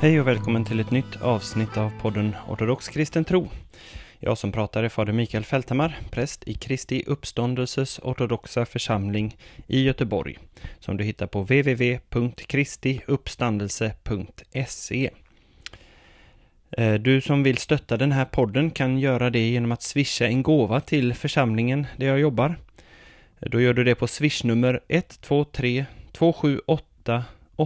Hej och välkommen till ett nytt avsnitt av podden Ortodox kristen tro. Jag som pratar är fader Mikael Fälthammar, präst i Kristi uppståndelses ortodoxa församling i Göteborg, som du hittar på www.kristiuppstandelse.se. Du som vill stötta den här podden kan göra det genom att swisha en gåva till församlingen där jag jobbar. Då gör du det på swishnummer 123 278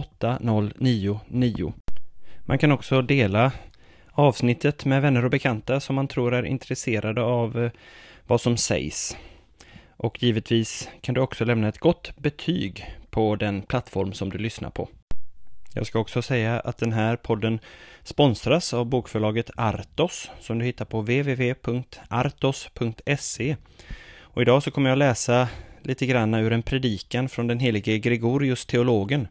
8099. Man kan också dela avsnittet med vänner och bekanta som man tror är intresserade av vad som sägs. Och givetvis kan du också lämna ett gott betyg på den plattform som du lyssnar på. Jag ska också säga att den här podden sponsras av bokförlaget Artos som du hittar på www.artos.se. Och idag så kommer jag läsa lite grann ur en predikan från den helige Gregorius teologen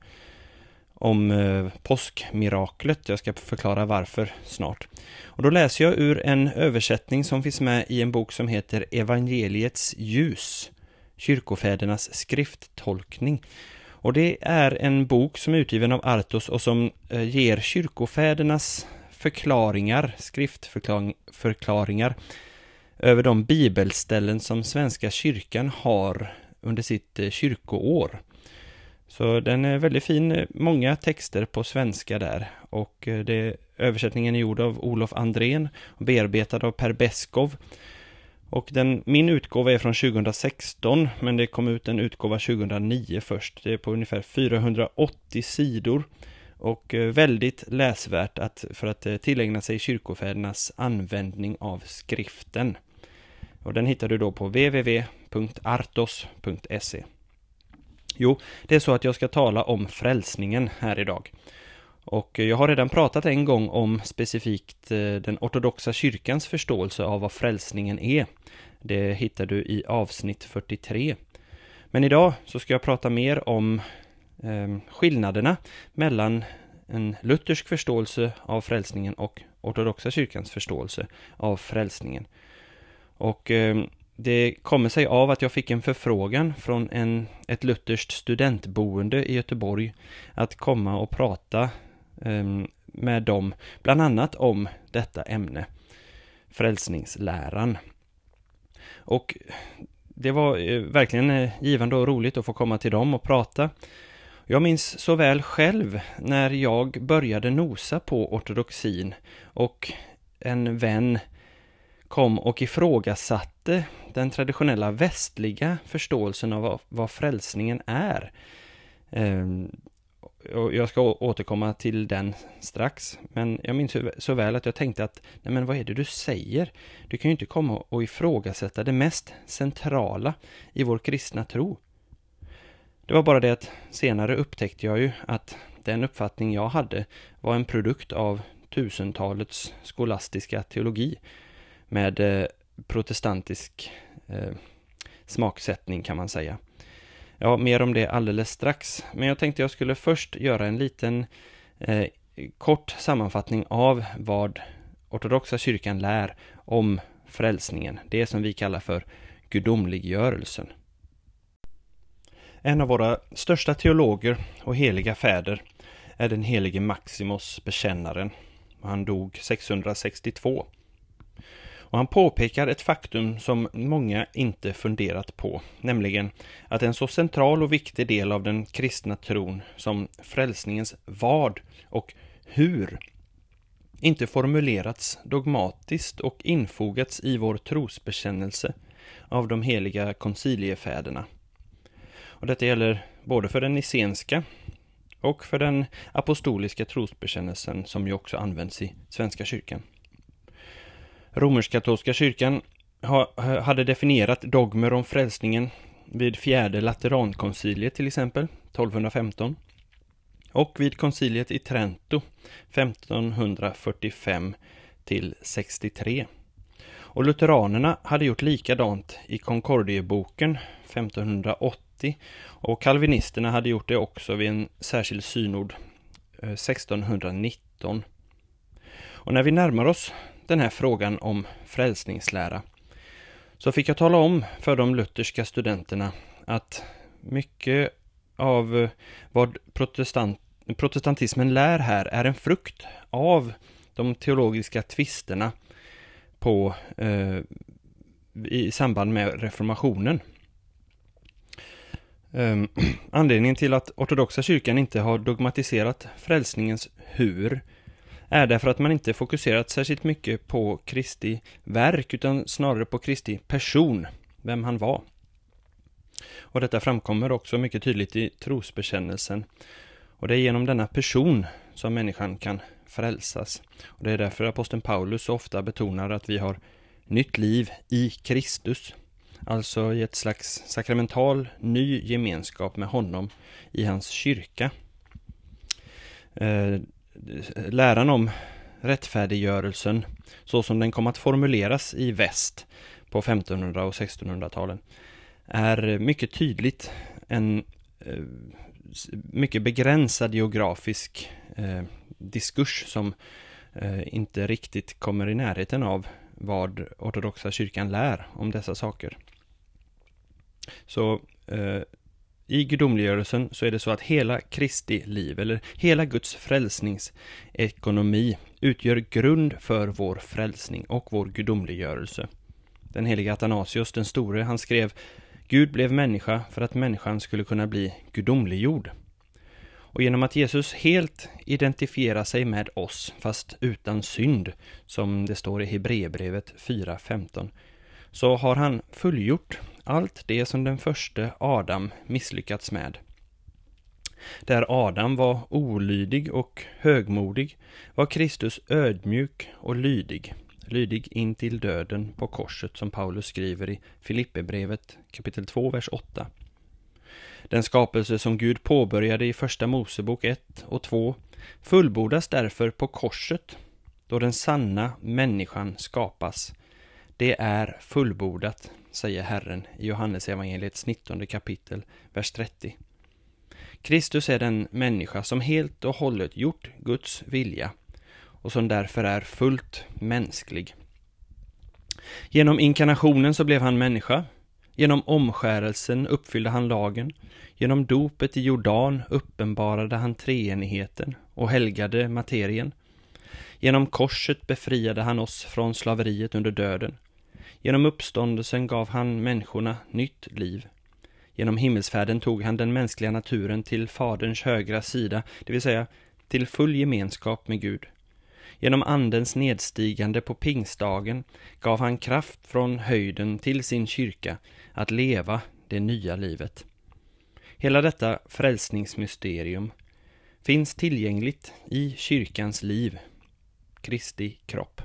om påskmiraklet. Jag ska förklara varför snart. Och då läser jag ur en översättning som finns med i en bok som heter Evangeliets ljus, kyrkofädernas skrifttolkning. Och det är en bok som är utgiven av Artos och som ger kyrkofädernas förklaringar, skriftförklaringar över de bibelställen som Svenska kyrkan har under sitt kyrkoår. Så den är väldigt fin, många texter på svenska där, och översättningen är gjord av Olof Andrén och bearbetad av Per Beskov. Och min utgåva är från 2016, men det kom ut en utgåva 2009 först. Det är på ungefär 480 sidor och väldigt läsvärt för att tillägna sig kyrkofädernas användning av skriften. Och den hittar du då på www.artos.se. Jo, det är så att jag ska tala om frälsningen här idag. Och jag har redan pratat en gång om specifikt den ortodoxa kyrkans förståelse av vad frälsningen är. Det hittar du i avsnitt 43. Men idag så ska jag prata mer om skillnaderna mellan en luthersk förståelse av frälsningen och ortodoxa kyrkans förståelse av frälsningen. Och det kommer sig av att jag fick en förfrågan från ett lutherskt studentboende i Göteborg att komma och prata med dem bland annat om detta ämne, frälsningsläran. Och det var verkligen givande och roligt att få komma till dem och prata. Jag minns så väl själv när jag började nosa på ortodoxin och en vän kom och ifrågasatte den traditionella västliga förståelsen av vad frälsningen är. Och jag ska återkomma till den strax. Men jag minns så väl att jag tänkte att nej, men vad är det du säger? Du kan ju inte komma och ifrågasätta det mest centrala i vår kristna tro. Det var bara det att senare upptäckte jag ju att den uppfattning jag hade var en produkt av 1000-talets skolastiska teologi med protestantisk smaksättning kan man säga. Ja, mer om det alldeles strax. Men jag tänkte jag skulle först göra en liten kort sammanfattning av vad ortodoxa kyrkan lär om frälsningen. Det som vi kallar för gudomliggörelsen. En av våra största teologer och heliga fäder är den helige Maximus bekännaren. Han dog 662. Och han påpekar ett faktum som många inte funderat på, nämligen att en så central och viktig del av den kristna tron som frälsningens vad och hur inte formulerats dogmatiskt och infogats i vår trosbekännelse av de heliga konciliefäderna. Och detta gäller både för den nicenska och för den apostoliska trosbekännelsen som ju också används i Svenska kyrkan. Romersk-katolska kyrkan hade definierat dogmer om frälsningen vid fjärde Laterankonciliet till exempel, 1215, och vid konciliet i Trento, 1545 till 63. Och lutheranerna hade gjort likadant i Concordieboken, 1580, och kalvinisterna hade gjort det också vid en särskild synod, 1619. Och när vi närmar oss den här frågan om frälsningslära så fick jag tala om för de lutherska studenterna att mycket av vad protestantismen lär här är en frukt av de teologiska tvisterna i samband med reformationen. Anledningen till att ortodoxa kyrkan inte har dogmatiserat frälsningens hur är därför att man inte fokuserat särskilt mycket på Kristi verk utan snarare på Kristi person, vem han var. Och detta framkommer också mycket tydligt i trosbekännelsen. Och det är genom denna person som människan kan frälsas. Och det är därför aposteln Paulus så ofta betonar att vi har nytt liv i Kristus. Alltså i ett slags sakramental ny gemenskap med honom i hans kyrka. Läran om rättfärdiggörelsen så som den kom att formuleras i väst på 1500- och 1600-talen är mycket tydligt en mycket begränsad geografisk diskurs som inte riktigt kommer i närheten av vad ortodoxa kyrkan lär om dessa saker. Så i gudomliggörelsen så är det så att hela Kristi liv eller hela Guds frälsningsekonomi utgör grund för vår frälsning och vår gudomliggörelse. Den heliga Athanasius den store, han skrev: Gud blev människa för att människan skulle kunna bli gudomliggjord. Och genom att Jesus helt identifierar sig med oss, fast utan synd, som det står i Hebreerbrevet 4:15, så har han fullgjort allt det som den första Adam misslyckats med. Där Adam var olydig och högmodig var Kristus ödmjuk och lydig in till döden på korset, som Paulus skriver i Filipperbrevet kapitel 2, vers 8. Den skapelse som Gud påbörjade i första Mosebok 1 och 2 fullbordas därför på korset, då den sanna människan skapas. Det är fullbordat, säger Herren i Johannes evangeliets 19 kapitel, vers 30. Kristus är den människa som helt och hållet gjort Guds vilja och som därför är fullt mänsklig. Genom inkarnationen så blev han människa. Genom omskärelsen uppfyllde han lagen. Genom dopet i Jordan uppenbarade han treenigheten och helgade materien. Genom korset befriade han oss från slaveriet under döden. Genom uppståndelsen gav han människorna nytt liv. Genom himmelsfärden tog han den mänskliga naturen till Faderns högra sida, det vill säga till full gemenskap med Gud. Genom andens nedstigande på pingstdagen gav han kraft från höjden till sin kyrka att leva det nya livet. Hela detta frälsningsmysterium finns tillgängligt i kyrkans liv, Kristi kropp.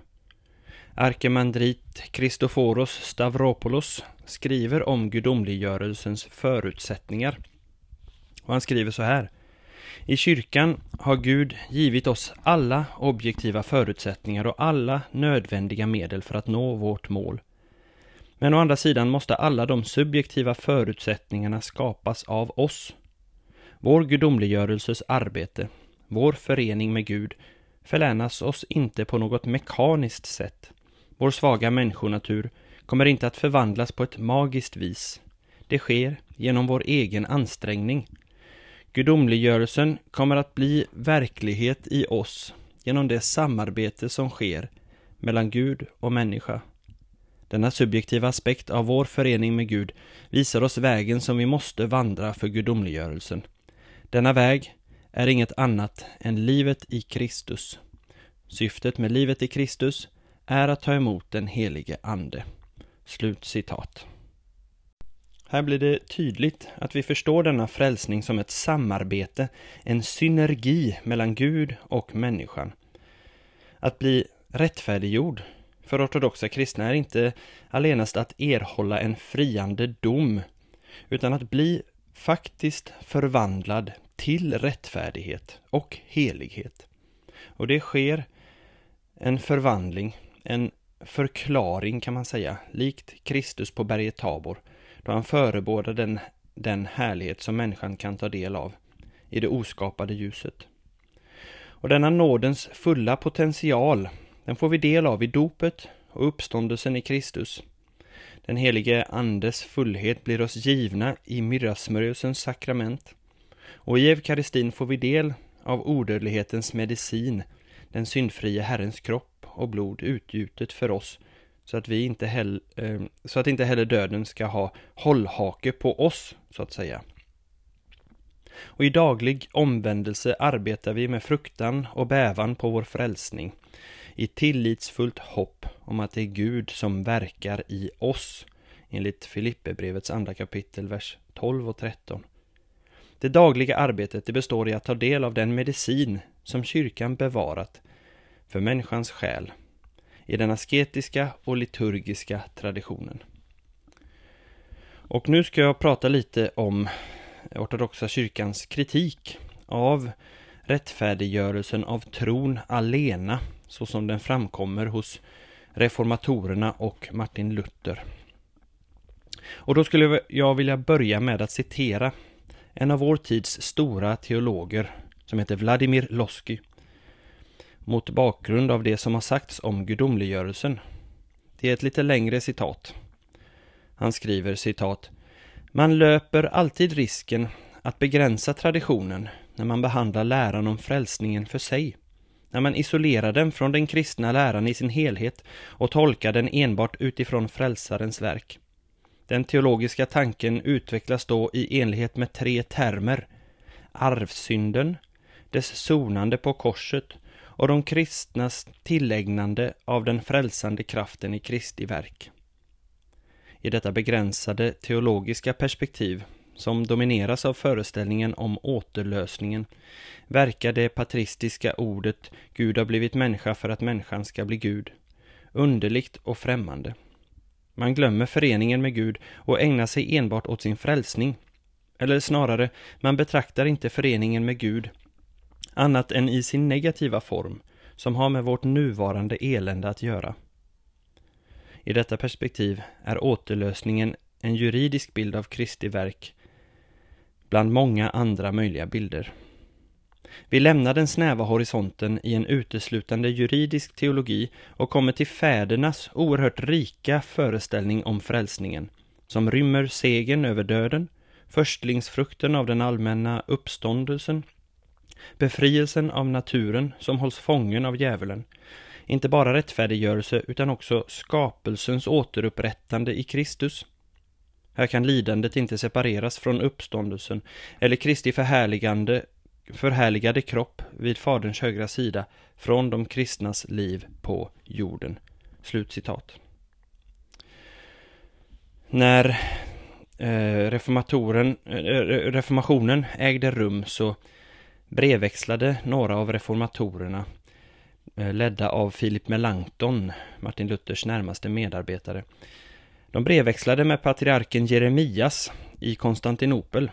Arkimandrit Kristoforos Stavropoulos skriver om gudomliggörelsens förutsättningar. Och han skriver så här: I kyrkan har Gud givit oss alla objektiva förutsättningar och alla nödvändiga medel för att nå vårt mål. Men å andra sidan måste alla de subjektiva förutsättningarna skapas av oss. Vår gudomliggörelses arbete, vår förening med Gud, förlänas oss inte på något mekaniskt sätt. Vår svaga människonatur kommer inte att förvandlas på ett magiskt vis. Det sker genom vår egen ansträngning. Gudomliggörelsen kommer att bli verklighet i oss genom det samarbete som sker mellan Gud och människa. Denna subjektiva aspekt av vår förening med Gud visar oss vägen som vi måste vandra för gudomliggörelsen. Denna väg är inget annat än livet i Kristus. Syftet med livet i Kristus är att ta emot den helige ande. Slut citat. Här blir det tydligt att vi förstår denna frälsning som ett samarbete, en synergi mellan Gud och människan. Att bli rättfärdiggjord för ortodoxa kristna är inte allenast att erhålla en friande dom, utan att bli faktiskt förvandlad till rättfärdighet och helighet. Och det sker en förvandling, en förklaring kan man säga, likt Kristus på berget Tabor, då han förebådar den härlighet som människan kan ta del av i det oskapade ljuset. Och denna nådens fulla potential, den får vi del av i dopet och uppståndelsen i Kristus. Den helige andes fullhet blir oss givna i myrrasmörjelsens sakrament. Och i eukaristin får vi del av odödlighetens medicin, den syndfria Herrens kropp och blod utgjutet för oss, så att inte heller döden ska ha hållhake på oss, så att säga. Och i daglig omvändelse arbetar vi med fruktan och bävan på vår frälsning, i tillitsfullt hopp om att det är Gud som verkar i oss, enligt Filipperbrevets 2 kapitel, vers 12 och 13. Det dagliga arbetet består i att ta del av den medicin som kyrkan bevarat för människans själ i den asketiska och liturgiska traditionen. Och nu ska jag prata lite om ortodoxa kyrkans kritik av rättfärdiggörelsen av tron alena, så som den framkommer hos reformatorerna och Martin Luther. Och då skulle jag vilja börja med att citera en av vår tids stora teologer som heter Vladimir Lossky, mot bakgrund av det som har sagts om gudomliggörelsen. Det är ett lite längre citat. Han skriver, citat: "Man löper alltid risken att begränsa traditionen när man behandlar läran om frälsningen för sig, när man isolerar den från den kristna läran i sin helhet och tolkar den enbart utifrån frälsarens verk. Den teologiska tanken utvecklas då i enlighet med 3 termer: arvsynden, dess sonande på korset och de kristnas tillägnande av den frälsande kraften i Kristi verk. I detta begränsade teologiska perspektiv, som domineras av föreställningen om återlösningen, verkar det patristiska ordet Gud har blivit människa för att människan ska bli Gud underligt och främmande. Man glömmer föreningen med Gud och ägnar sig enbart åt sin frälsning. Eller snarare, man betraktar inte föreningen med Gud annat än i sin negativa form, som har med vårt nuvarande elände att göra. I detta perspektiv är återlösningen en juridisk bild av Kristi verk bland många andra möjliga bilder. Vi lämnar den snäva horisonten i en uteslutande juridisk teologi och kommer till fädernas oerhört rika föreställning om frälsningen, som rymmer segern över döden, förstlingsfrukten av den allmänna uppståndelsen, befrielsen av naturen som hålls fången av djävulen, inte bara rättfärdiggörelse utan också skapelsens återupprättande i Kristus. Här kan lidandet inte separeras från uppståndelsen eller Kristi förhärligade kropp vid Faderns högra sida från de kristnas liv på jorden." Slutcitat. När reformationen ägde rum så brevväxlade några av reformatorerna, ledda av Philip Melanchthon, Martin Luthers närmaste medarbetare. De brevväxlade med patriarken Jeremias i Konstantinopel.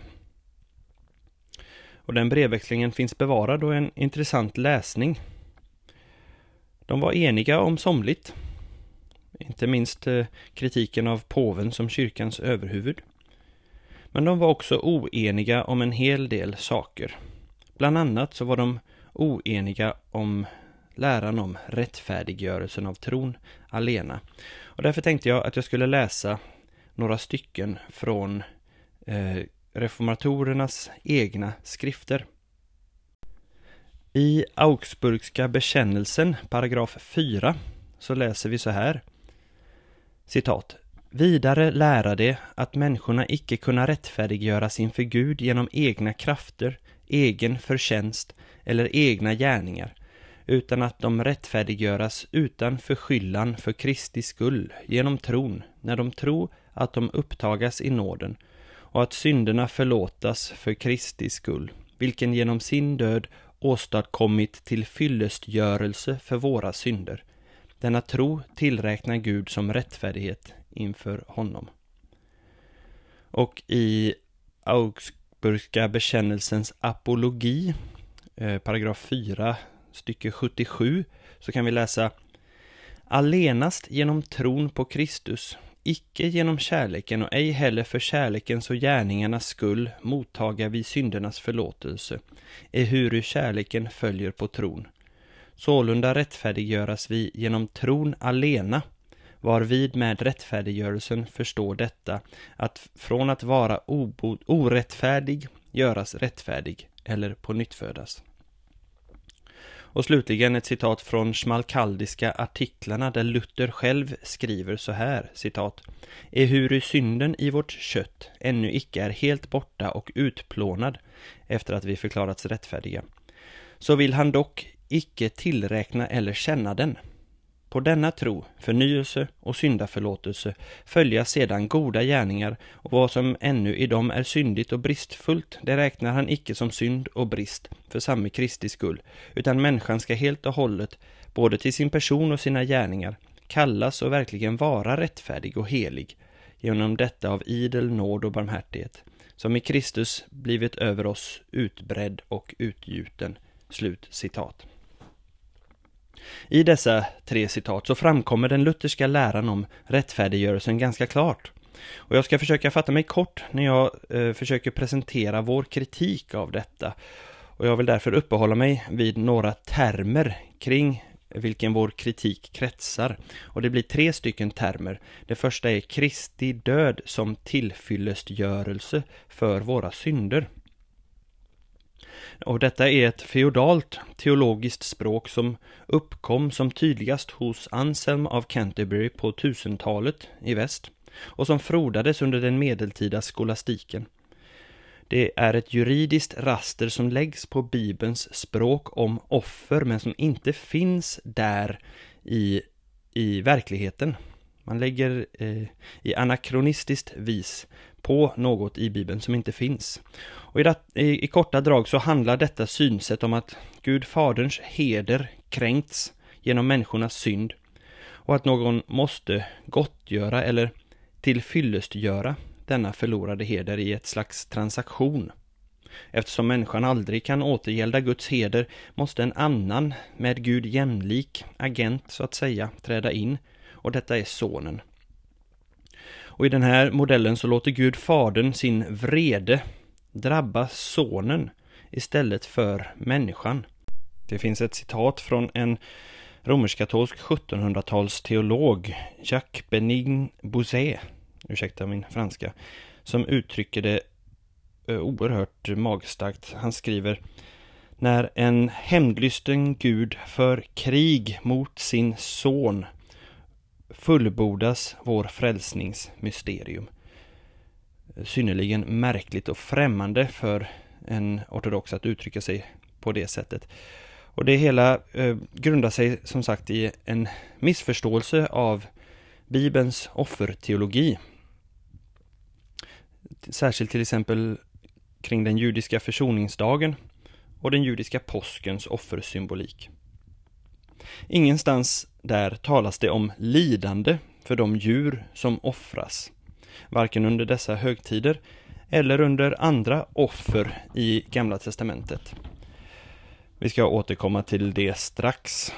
Och den brevväxlingen finns bevarad och en intressant läsning. De var eniga om somligt, inte minst kritiken av påven som kyrkans överhuvud. Men de var också oeniga om en hel del saker. Bland annat så var de oeniga om läran om rättfärdiggörelsen av tron alena. Och därför tänkte jag att jag skulle läsa några stycken från reformatorernas egna skrifter. I Augsburgska bekännelsen, paragraf 4, så läser vi så här. Citat: "Vidare lära det att människorna icke kunna rättfärdiggöras inför Gud genom egna krafter, egen förtjänst eller egna gärningar, utan att de rättfärdiggöras utan förskyllan för Kristi skull genom tron, när de tror att de upptagas i nåden, och att synderna förlåtas för Kristi skull, vilken genom sin död åstadkommit till fyllestgörelse för våra synder. Denna tro tillräknar Gud som rättfärdighet inför honom." Och i Augsburgska bekännelsens apologi, paragraf 4, stycke 77, så kan vi läsa: "Allenast genom tron på Kristus, icke genom kärleken och ej heller för kärlekens och gärningarnas skull mottaga vi syndernas förlåtelse, ehuru kärleken följer på tron. Sålunda rättfärdiggöras vi genom tron alena, varvid med rättfärdiggörelsen förstår detta, att från att vara orättfärdig göras rättfärdig eller på nytt födas." Och slutligen ett citat från Schmalkaldiska artiklarna där Luther själv skriver så här, citat: ehuru synden i vårt kött ännu icke är helt borta och utplånad efter att vi förklarats rättfärdiga, så vill han dock icke tillräkna eller känna den. På denna tro, förnyelse och syndaförlåtelse följa sedan goda gärningar, och vad som ännu i dem är syndigt och bristfullt, det räknar han icke som synd och brist för samme Kristi skull, utan människan ska helt och hållet, både till sin person och sina gärningar, kallas och verkligen vara rättfärdig och helig, genom detta av idel nåd och barmhärtighet, som i Kristus blivit över oss utbredd och utgjuten. Slut citat. I dessa 3 citat så framkommer den lutherska läran om rättfärdiggörelsen ganska klart. Och jag ska försöka fatta mig kort när jag försöker presentera vår kritik av detta. Och jag vill därför uppehålla mig vid några termer kring vilken vår kritik kretsar. Och det blir 3 stycken termer. Det första är Kristi död som tillfyllestgörelse för våra synder. Och detta är ett feodalt teologiskt språk som uppkom som tydligast hos Anselm av Canterbury på 1000-talet i väst och som frodades under den medeltida skolastiken. Det är ett juridiskt raster som läggs på Bibelns språk om offer men som inte finns där i verkligheten. Man lägger i anakronistiskt vis på något i Bibeln som inte finns. Och i korta drag så handlar detta synsätt om att Gud faderns heder kränkts genom människornas synd och att någon måste gottgöra eller tillfyllestgöra denna förlorade heder i ett slags transaktion. Eftersom människan aldrig kan återgälda Guds heder måste en annan med Gud jämlik agent så att säga träda in, och detta är sonen. Och i den här modellen så låter Gud fadern sin vrede drabba sonen istället för människan. Det finns ett citat från en romersk-katolsk 1700-tals teolog, Jacques Benigne Bouzet, ursäkta min franska, som uttrycker det oerhört magstarkt. Han skriver: när en hämndlysten Gud för krig mot sin son fullbordas vår frälsningsmysterium. Synnerligen märkligt och främmande för en ortodox att uttrycka sig på det sättet. Och det hela grundar sig som sagt i en missförståelse av Bibelns offerteologi. Särskilt till exempel kring den judiska försoningsdagen och den judiska påskens offersymbolik. Ingenstans där talas det om lidande för de djur som offras, varken under dessa högtider eller under andra offer i Gamla testamentet. Vi ska återkomma till det strax.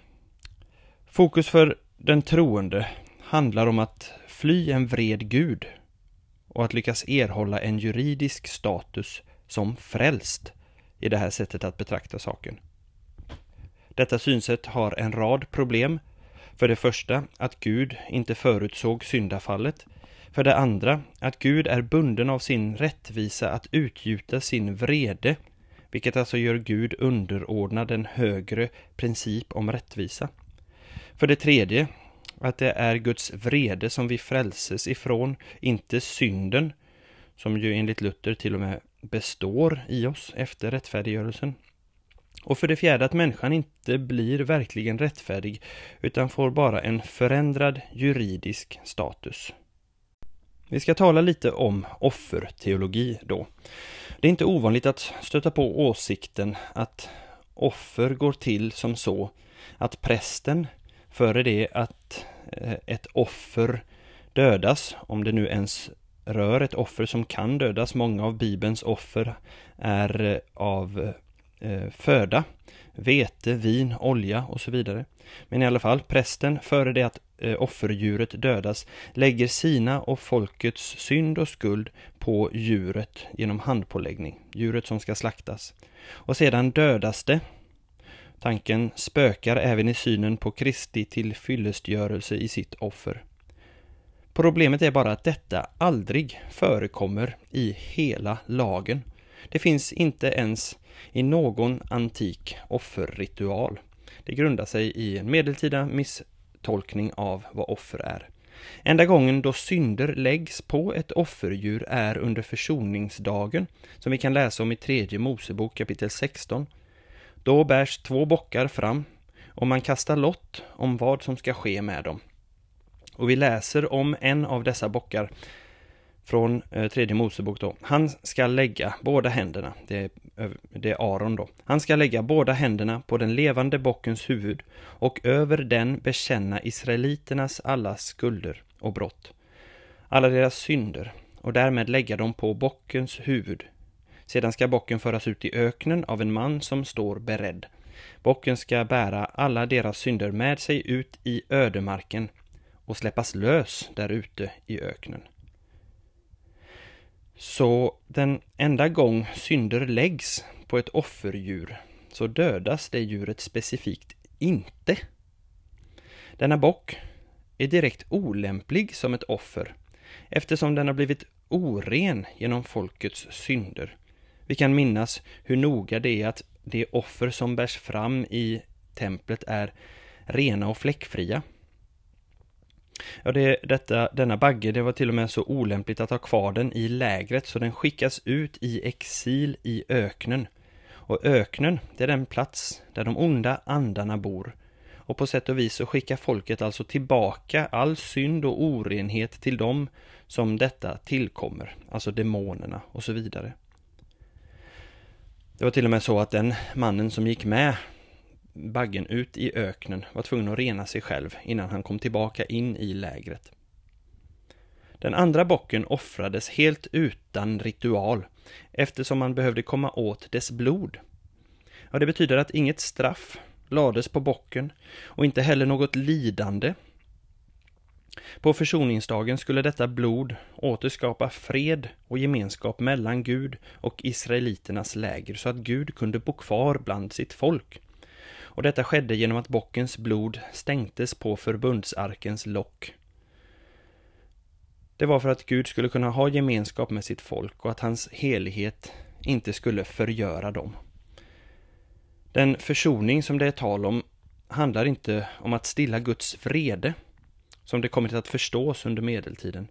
Fokus för den troende handlar om att fly en vred Gud och att lyckas erhålla en juridisk status som frälst i det här sättet att betrakta saken. Detta synsätt har en rad problem. För det första att Gud inte förutsåg syndafallet. För det andra att Gud är bunden av sin rättvisa att utgjuta sin vrede, vilket alltså gör Gud underordnad en högre princip om rättvisa. För det tredje att det är Guds vrede som vi frälses ifrån, inte synden, som ju enligt Luther till och med består i oss efter rättfärdiggörelsen. Och för det fjärde att människan inte blir verkligen rättfärdig utan får bara en förändrad juridisk status. Vi ska tala lite om offerteologi då. Det är inte ovanligt att stöta på åsikten att offer går till som så att prästen före det att ett offer dödas, om det nu ens rör ett offer som kan dödas, många av Bibelns offer är av föda, vete, vin, olja och så vidare. Men i alla fall, prästen före det att offerdjuret dödas lägger sina och folkets synd och skuld på djuret genom handpåläggning, djuret som ska slaktas. Och sedan dödas det. Tanken spökar även i synen på Kristi tillfyllestgörelse i sitt offer. Problemet är bara att detta aldrig förekommer i hela lagen. Det finns inte ens i någon antik offerritual. Det grundar sig i en medeltida misstolkning av vad offer är. Enda gången då synder läggs på ett offerdjur är under försoningsdagen, som vi kan läsa om i 3 Mosebok kapitel 16. Då bärs 2 bockar fram och man kastar lott om vad som ska ske med dem. Och vi läser om en av dessa bockar från 3 Mosebok då. Han ska lägga båda händerna, det är Aron då. Han ska lägga båda händerna på den levande bockens huvud och över den bekänna israeliternas alla skulder och brott, alla deras synder, och därmed lägga dem på bockens huvud. Sedan ska bocken föras ut i öknen av en man som står beredd. Bocken ska bära alla deras synder med sig ut i ödemarken och släppas lös där ute i öknen. Så den enda gång synder läggs på ett offerdjur så dödas det djuret specifikt inte. Denna bock är direkt olämplig som ett offer eftersom den har blivit oren genom folkets synder. Vi kan minnas hur noga det är att de offer som bärs fram i templet är rena och fläckfria. Ja, denna bagge, det var till och med så olämpligt att ha kvar den i lägret så den skickas ut i exil i öknen. Och öknen, det är den plats där de onda andarna bor. Och på sätt och vis så skickar folket alltså tillbaka all synd och orenhet till dem som detta tillkommer, alltså demonerna och så vidare. Det var till och med så att den mannen som gick med baggen ut i öknen var tvungen att rena sig själv innan han kom tillbaka in i lägret. Den andra bocken offrades helt utan ritual eftersom man behövde komma åt dess blod. Ja, det betyder att inget straff lades på bocken och inte heller något lidande. På försoningsdagen skulle detta blod återskapa fred och gemenskap mellan Gud och israeliternas läger så att Gud kunde bo kvar bland sitt folk. Och detta skedde genom att bockens blod stänktes på förbundsarkens lock. Det var för att Gud skulle kunna ha gemenskap med sitt folk och att hans helighet inte skulle förgöra dem. Den försoning som det är tal om handlar inte om att stilla Guds vrede, som det kommit att förstås under medeltiden.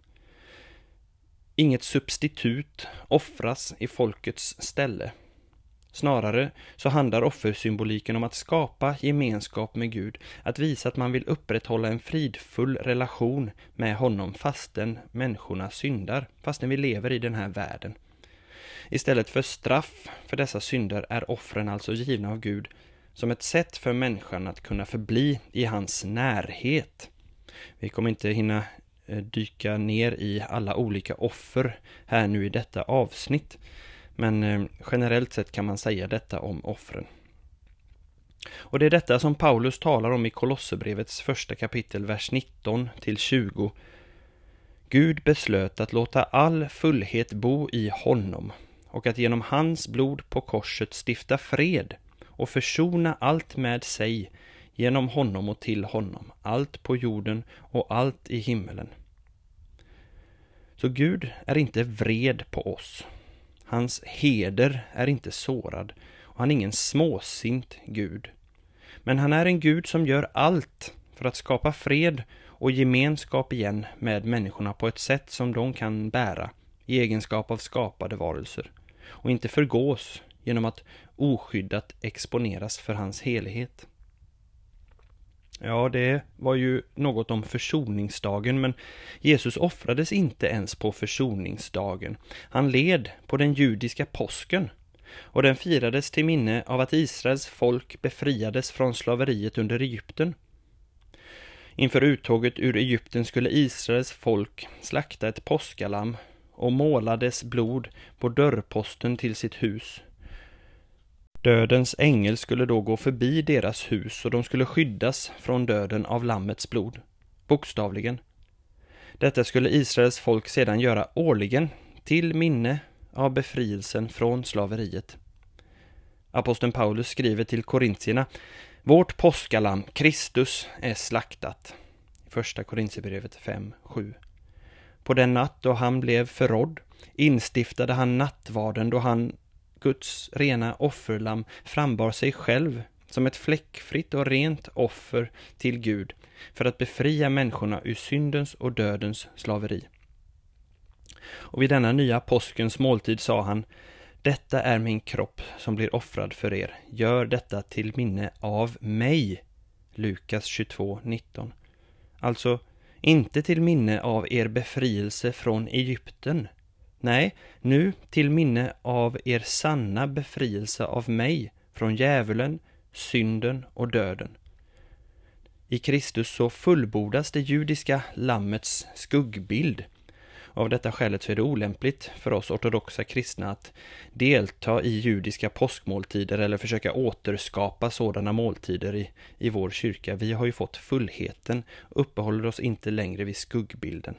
Inget substitut offras i folkets ställe. Snarare så handlar offersymboliken om att skapa gemenskap med Gud, att visa att man vill upprätthålla en fridfull relation med honom fastän människorna syndar, fastän vi lever i den här världen. Istället för straff för dessa synder är offren alltså givna av Gud som ett sätt för människan att kunna förbli i hans närhet. Vi kommer inte hinna dyka ner i alla olika offer här nu i detta avsnitt. Men generellt sett kan man säga detta om offren. Och det är detta som Paulus talar om i Kolosserbrevets 1 kapitel, vers 19-20. Gud beslöt att låta all fullhet bo i honom och att genom hans blod på korset stifta fred och försona allt med sig genom honom och till honom, allt på jorden och allt i himmelen. Så Gud är inte vred på oss. Hans heder är inte sårad och han är ingen småsint Gud. Men han är en Gud som gör allt för att skapa fred och gemenskap igen med människorna på ett sätt som de kan bära i egenskap av skapade varelser och inte förgås genom att oskyddat exponeras för hans helighet. Ja, det var ju något om försoningsdagen, men Jesus offrades inte ens på försoningsdagen. Han led på den judiska påsken och den firades till minne av att Israels folk befriades från slaveriet under Egypten. Inför uttåget ur Egypten skulle Israels folk slakta ett påskalamm och måla dess blod på dörrposten till sitt hus. Dödens ängel skulle då gå förbi deras hus och de skulle skyddas från döden av lammets blod, bokstavligen. Detta skulle Israels folk sedan göra årligen till minne av befrielsen från slaveriet. Aposteln Paulus skriver till korintierna: vårt påskalamm, Kristus, är slaktat. 1 Korintierbrevet 5:7. På den natt då han blev förrådd instiftade han nattvarden då han Guds rena offerlamm, frambar sig själv som ett fläckfritt och rent offer till Gud för att befria människorna ur syndens och dödens slaveri. Och vid denna nya påskens måltid sa han: detta är min kropp som blir offrad för er. Gör detta till minne av mig. Lukas 22:19. Alltså, inte till minne av er befrielse från Egypten. Nej, nu till minne av er sanna befrielse av mig från djävulen, synden och döden. I Kristus så fullbordas det judiska lammets skuggbild. Av detta skälet så är det olämpligt för oss ortodoxa kristna att delta i judiska påskmåltider eller försöka återskapa sådana måltider i vår kyrka. Vi har ju fått fullheten, uppehåller oss inte längre vid skuggbilden.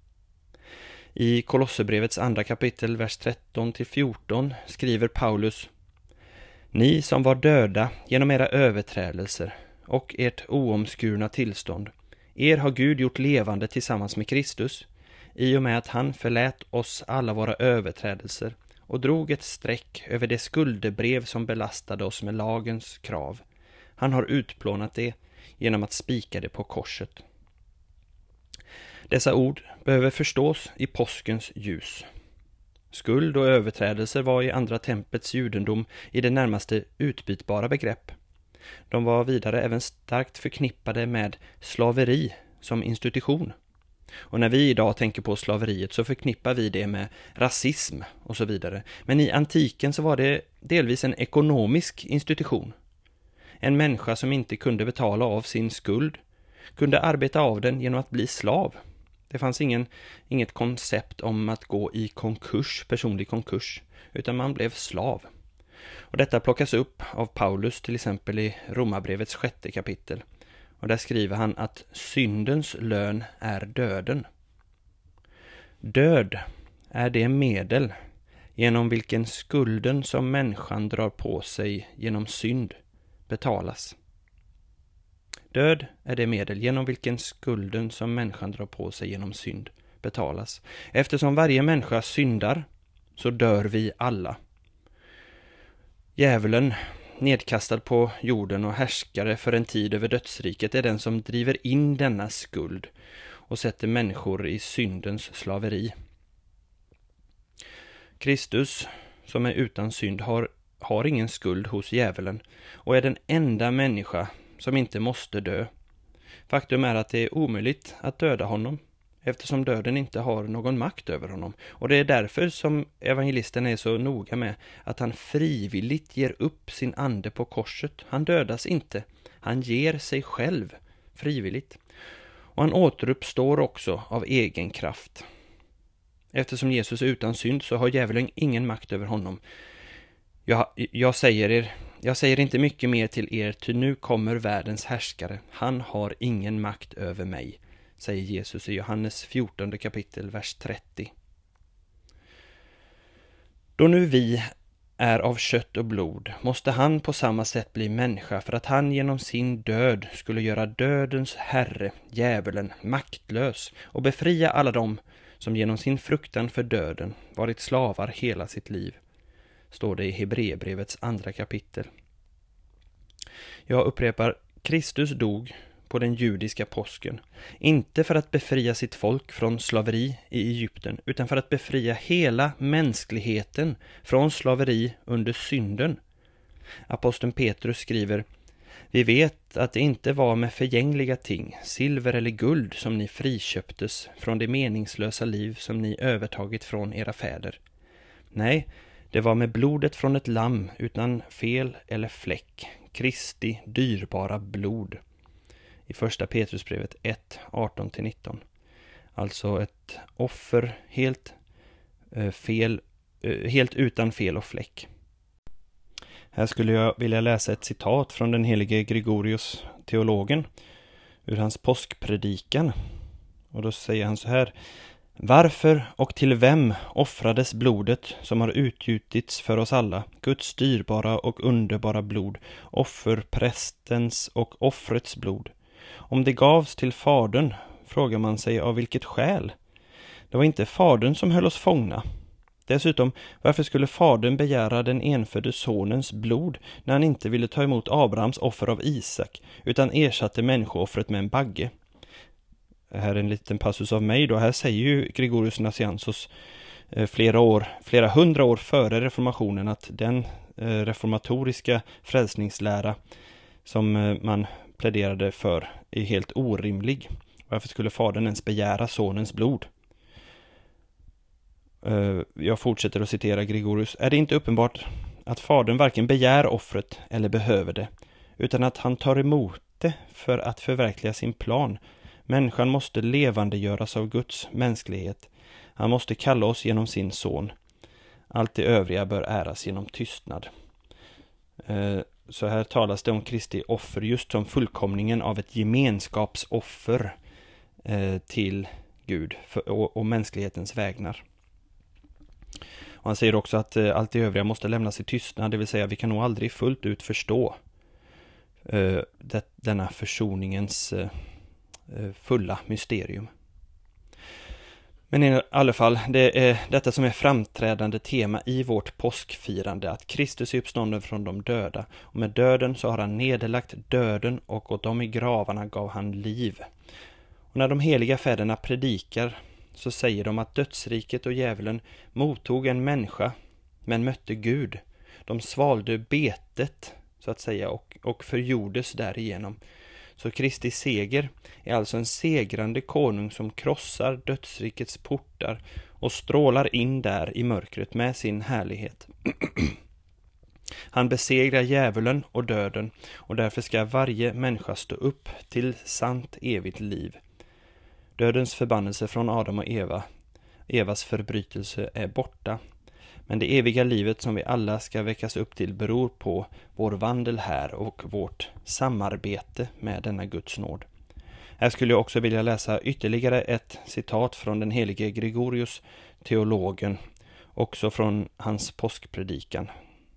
I Kolosserbrevets 2 kapitel, vers 13-14 skriver Paulus: ni som var döda genom era överträdelser och ert oomskurna tillstånd, er har Gud gjort levande tillsammans med Kristus, i och med att han förlät oss alla våra överträdelser och drog ett streck över det skuldebrev som belastade oss med lagens krav. Han har utplånat det genom att spika det på korset. Dessa ord behöver förstås i påskens ljus. Skuld och överträdelser var i andra templets judendom i det närmaste utbytbara begrepp. De var vidare även starkt förknippade med slaveri som institution. Och när vi idag tänker på slaveriet så förknippar vi det med rasism och så vidare. Men i antiken så var det delvis en ekonomisk institution. En människa som inte kunde betala av sin skuld kunde arbeta av den genom att bli slav. Det fanns inget koncept om att gå i konkurs, personlig konkurs, utan man blev slav. Och detta plockas upp av Paulus till exempel i Romarbrevets 6 kapitel. Och där skriver han att syndens lön är döden. Död är det medel genom vilken skulden som människan drar på sig genom synd betalas. Död är det medel genom vilken skulden som människan drar på sig genom synd betalas. Eftersom varje människa syndar så dör vi alla. Djävulen, nedkastad på jorden och härskare för en tid över dödsriket, är den som driver in denna skuld och sätter människor i syndens slaveri. Kristus, som är utan synd, har ingen skuld hos djävulen och är den enda människa som inte måste dö. Faktum är att det är omöjligt att döda honom, eftersom döden inte har någon makt över honom. Och det är därför som evangelisten är så noga med att han frivilligt ger upp sin ande på korset. Han dödas inte, han ger sig själv frivilligt. Och han återuppstår också av egen kraft. Eftersom Jesus är utan synd så har djävulen ingen makt över honom. Jag säger inte mycket mer till er, ty nu kommer världens härskare. Han har ingen makt över mig, säger Jesus i Johannes 14 kapitel, vers 30. Då nu vi är av kött och blod, måste han på samma sätt bli människa för att han genom sin död skulle göra dödens herre, djävulen, maktlös och befria alla dem som genom sin fruktan för döden varit slavar hela sitt liv, står det i Hebreerbrevets 2 kapitel. Jag upprepar, Kristus dog på den judiska påsken, inte för att befria sitt folk från slaveri i Egypten, utan för att befria hela mänskligheten från slaveri under synden. Aposteln Petrus skriver: vi vet att det inte var med förgängliga ting, silver eller guld, som ni friköptes från det meningslösa liv som ni övertagit från era fäder. Nej, det var med blodet från ett lamm utan fel eller fläck, Kristi dyrbara blod. I första Petrusbrevet 1, 18-19. Alltså ett offer helt utan fel och fläck. Här skulle jag vilja läsa ett citat från den helige Gregorius, teologen, ur hans påskpredikan. Och då säger han så här: varför och till vem offrades blodet som har utgjutits för oss alla, Guds dyrbara och underbara blod, offerprästens och offrets blod? Om det gavs till fadern, frågar man sig av vilket skäl. Det var inte fadern som höll oss fångna. Dessutom, varför skulle fadern begära den enfödde sonens blod när han inte ville ta emot Abrahams offer av Isak, utan ersatte människooffret med en bagge? Här är en liten passus av mig då. Här säger ju Gregorius Nazianzus flera hundra år före reformationen att den reformatoriska frälsningslära som man pläderade för är helt orimlig. Varför skulle fadern ens begära sonens blod? Jag fortsätter att citera Gregorius. Är det inte uppenbart att fadern varken begär offret eller behöver det, utan att han tar emot det för att förverkliga sin plan? Människan måste levandegöras av Guds mänsklighet. Han måste kalla oss genom sin son. Allt det övriga bör äras genom tystnad. Så här talas det om Kristi offer just som fullkomningen av ett gemenskapsoffer till Gud och mänsklighetens vägnar. Och han säger också att allt det övriga måste lämnas i tystnad, det vill säga vi kan nog aldrig fullt ut förstå denna försoningens fulla mysterium. Men i alla fall, det är detta som är framträdande tema i vårt påskfirande, att Kristus är uppstånden från de döda. Och med döden så har han nedlagt döden, och åt dem i gravarna gav han liv. Och när de heliga fäderna predikar så säger de att dödsriket och djävulen mottog en människa men mötte Gud. De svalde betet så att säga och förgjordes därigenom. Så Kristi seger är alltså en segrande konung som krossar dödsrikets portar och strålar in där i mörkret med sin härlighet. Han besegrar djävulen och döden, och därför ska varje människa stå upp till sant evigt liv. Dödens förbannelse från Adam och Evas förbrytelse är borta. Men det eviga livet som vi alla ska väckas upp till beror på vår vandel här och vårt samarbete med denna Guds nåd. Här skulle jag också vilja läsa ytterligare ett citat från den helige Gregorius, teologen, också från hans påskpredikan.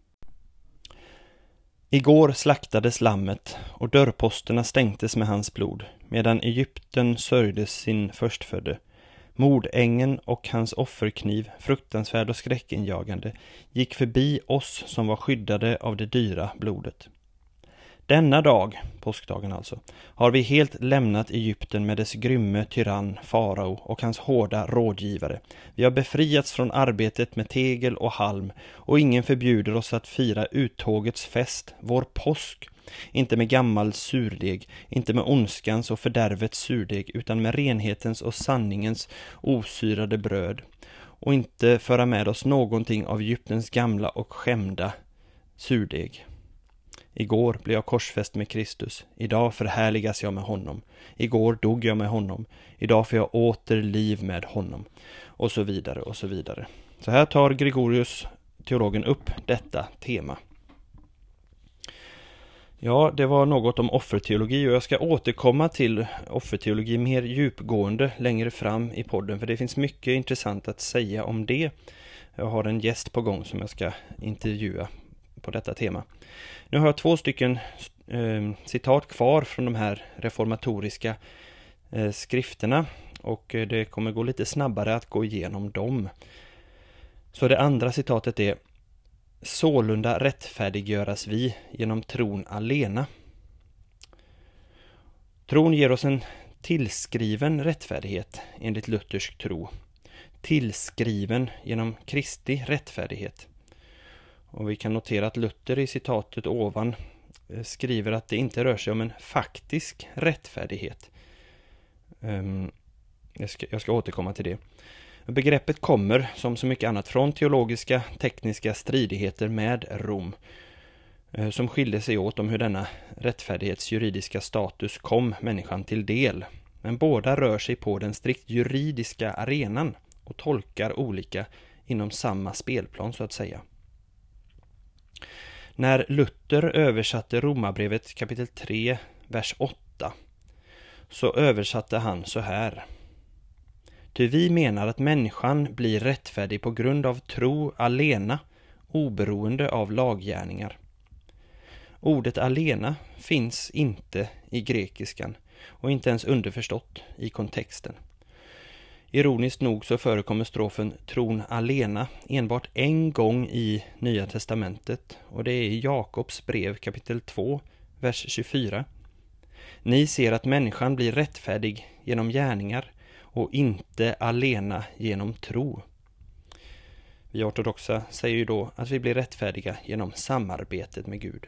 Igår slaktades lammet och dörrposterna stängtes med hans blod, medan Egypten sörjde sin förstfödde. Mordängen och hans offerkniv, fruktansvärd och skräckinjagande, gick förbi oss som var skyddade av det dyra blodet. Denna dag, påskdagen alltså, har vi helt lämnat Egypten med dess grymme tyrann farao och hans hårda rådgivare. Vi har befriats från arbetet med tegel och halm, och ingen förbjuder oss att fira uttågets fest, vår påsk, inte med gammal surdeg, inte med ondskans och fördärvets surdeg, utan med renhetens och sanningens osyrade bröd, och inte föra med oss någonting av Egyptens gamla och skämda surdeg. Igår blev jag korsfäst med Kristus, idag förhärligas jag med honom. Igår dog jag med honom, idag får jag åter liv med honom. Och så vidare och så vidare. Så här tar Gregorius, teologen, upp detta tema. Ja, det var något om offerteologi, och jag ska återkomma till offerteologi mer djupgående längre fram i podden, för det finns mycket intressant att säga om det. Jag har en gäst på gång som jag ska intervjua på detta tema. Nu har jag 2 citat kvar från de här reformatoriska skrifterna, och det kommer gå lite snabbare att gå igenom dem. Så det andra citatet är: sålunda rättfärdiggöras vi genom tron alena. Tron ger oss en tillskriven rättfärdighet enligt luthersk tro. Tillskriven genom Kristi rättfärdighet. Och vi kan notera att Luther i citatet ovan skriver att det inte rör sig om en faktisk rättfärdighet. Jag ska återkomma till det. Begreppet kommer, som så mycket annat, från teologiska, tekniska stridigheter med Rom, som skilde sig åt om hur denna rättfärdighets juridiska status kom människan till del. Men båda rör sig på den strikt juridiska arenan och tolkar olika inom samma spelplan, så att säga. När Luther översatte Romarbrevet kapitel 3, vers 8, så översatte han så här: ty vi menar att människan blir rättfärdig på grund av tro alena, oberoende av laggärningar. Ordet alena finns inte i grekiskan och inte ens underförstått i kontexten. Ironiskt nog så förekommer strofen tron alena enbart en gång i Nya testamentet, och det är i Jakobs brev kapitel 2, vers 24. Ni ser att människan blir rättfärdig genom gärningar och inte alena genom tro. Vi ortodoxa säger ju då att vi blir rättfärdiga genom samarbetet med Gud.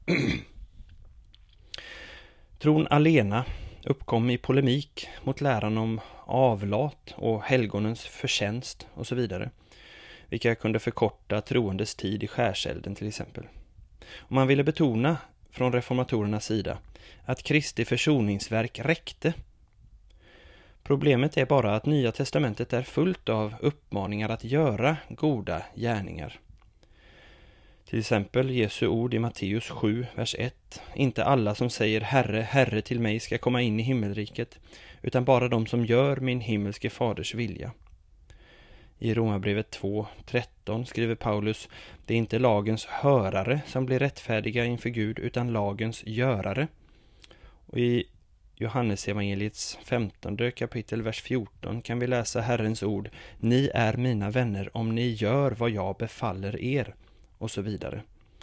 Tron alena uppkom i polemik mot läran om avlat och helgonens förtjänst och så vidare, vilka kunde förkorta troendes tid i skärselden till exempel. Och man ville betona från reformatorernas sida att Kristi försoningsverk räckte. Problemet är bara att Nya testamentet är fullt av uppmaningar att göra goda gärningar. Till exempel Jesu ord i Matteus 7, vers 1. Inte alla som säger Herre, Herre till mig ska komma in i himmelriket, utan bara de som gör min himmelske faders vilja. I Romarbrevet 2:13 skriver Paulus: det är inte lagens hörare som blir rättfärdiga inför Gud, utan lagens görare. Och i Johannesevangeliets 15 kapitel, vers 14 kan vi läsa Herrens ord: ni är mina vänner om ni gör vad jag befaller er, och så vidare.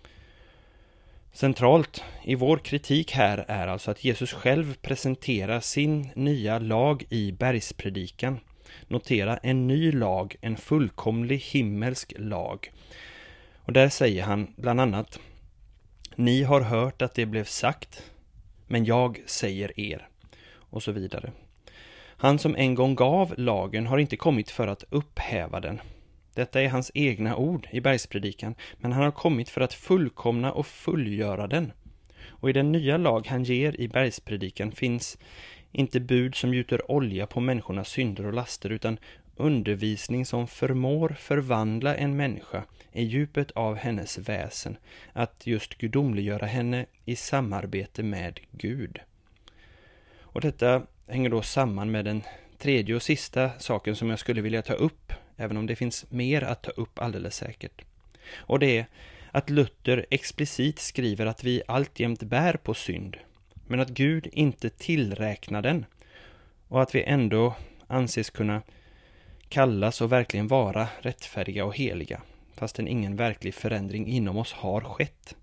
Centralt i vår kritik här är alltså att Jesus själv presenterar sin nya lag i bergspredikan. Notera, en ny lag, en fullkomlig himmelsk lag. Och där säger han bland annat: ni har hört att det blev sagt, men jag säger er, och så vidare. Han som en gång gav lagen har inte kommit för att upphäva den. Detta är hans egna ord i bergspredikan, men han har kommit för att fullkomna och fullgöra den. Och i den nya lag han ger i bergspredikan finns inte bud som gjuter olja på människornas synder och laster, utan undervisning som förmår förvandla en människa i djupet av hennes väsen, att just gudomliggöra henne i samarbete med Gud. Och detta hänger då samman med den tredje och sista saken som jag skulle vilja ta upp, även om det finns mer att ta upp alldeles säkert. Och det är att Luther explicit skriver att vi alltjämt bär på synd, men att Gud inte tillräknar den, och att vi ändå anses kunna kallas och verkligen vara rättfärdiga och heliga, fastän ingen verklig förändring inom oss har skett.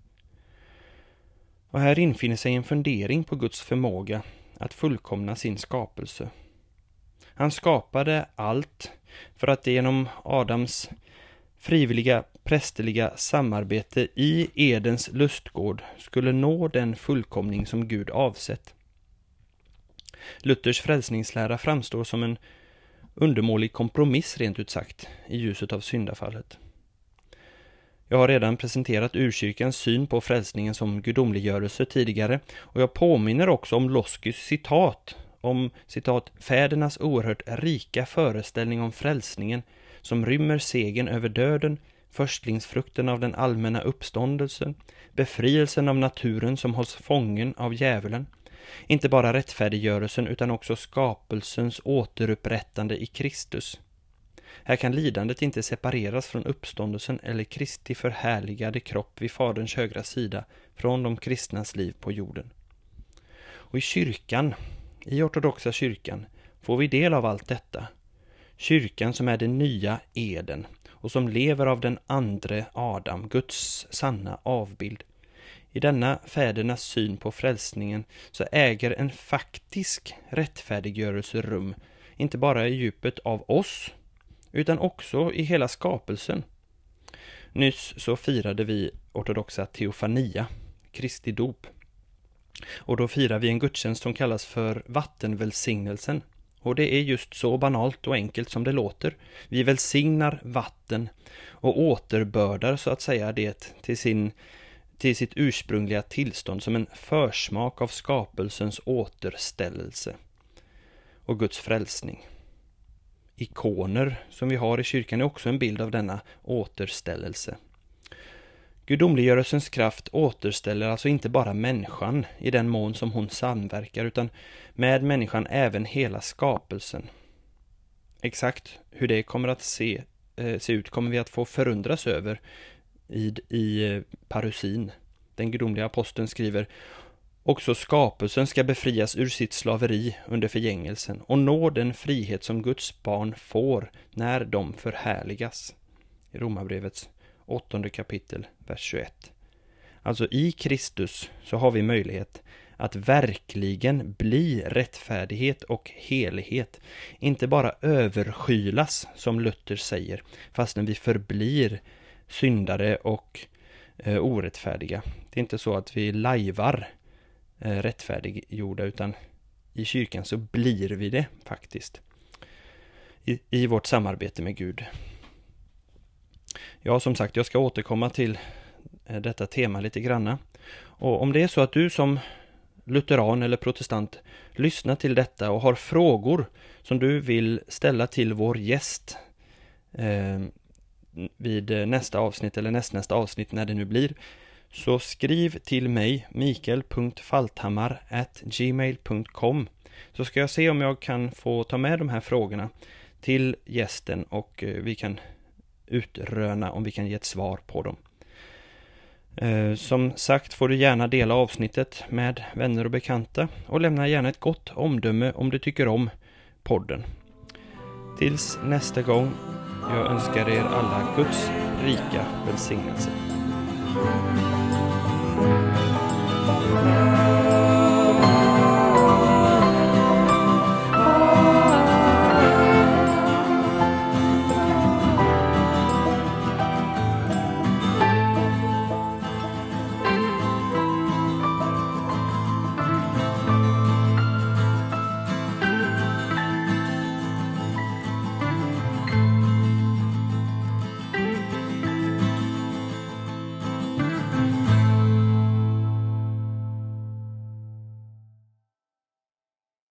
Och här infinner sig en fundering på Guds förmåga att fullkomna sin skapelse. Han skapade allt för att det genom Adams frivilliga prästerliga samarbete i Edens lustgård skulle nå den fullkomning som Gud avsett. Luthers frälsningslära framstår som en undermålig kompromiss rent ut sagt i ljuset av syndafallet. Jag har redan presenterat urkyrkans syn på frälsningen som gudomliggörelse tidigare, och jag påminner också om Loskys citat om fädernas oerhört rika föreställning om frälsningen som rymmer segern över döden, förstlingsfrukten av den allmänna uppståndelsen, befrielsen av naturen som hålls fången av djävulen, inte bara rättfärdiggörelsen utan också skapelsens återupprättande i Kristus. Här kan lidandet inte separeras från uppståndelsen eller Kristi förhärligade kropp vid Faderns högra sida från de kristnas liv på jorden. Och i kyrkan, i ortodoxa kyrkan, får vi del av allt detta. Kyrkan som är den nya Eden och som lever av den andre Adam, Guds sanna avbild. I denna fädernas syn på frälsningen så äger en faktisk rättfärdiggörelse rum, inte bara i djupet av oss, utan också i hela skapelsen. Nyss så firade vi ortodoxa teofania, Kristi dop. Och då firar vi en gudstjänst som kallas för vattenvälsignelsen. Och det är just så banalt och enkelt som det låter. Vi välsignar vatten och återbördar så att säga det till sitt ursprungliga tillstånd som en försmak av skapelsens återställelse och Guds frälsning. Ikoner som vi har i kyrkan är också en bild av denna återställelse. Gudomliggörelsens kraft återställer alltså inte bara människan i den mån som hon samverkar, utan med människan även hela skapelsen. Exakt hur det kommer att se ut kommer vi att få förundras över i parusin. Den gudomliga aposteln skriver: Också skapelsen ska befrias ur sitt slaveri under förgängelsen och nå den frihet som Guds barn får när de förhärligas. I Romarbrevets 8:e kapitel, vers 21. Alltså i Kristus så har vi möjlighet att verkligen bli rättfärdighet och helighet. Inte bara överskylas, som Luther säger, fastän vi förblir syndare och orättfärdiga. Det är inte så att vi lajvar rättfärdiggjorda, utan i kyrkan så blir vi det faktiskt. I vårt samarbete med Gud. Ja, som sagt, jag ska återkomma till detta tema lite granna. Och om det är så att du som lutheran eller protestant lyssnar till detta och har frågor som du vill ställa till vår gäst vid nästa avsnitt eller nästnästa avsnitt när det nu blir, så skriv till mig mikael.falthammar@gmail.com, så ska jag se om jag kan få ta med de här frågorna till gästen och vi kan utröna om vi kan ge ett svar på dem. Som sagt får du gärna dela avsnittet med vänner och bekanta och lämna gärna ett gott omdöme om du tycker om podden. Tills nästa gång, jag önskar er alla Guds rika välsignelse.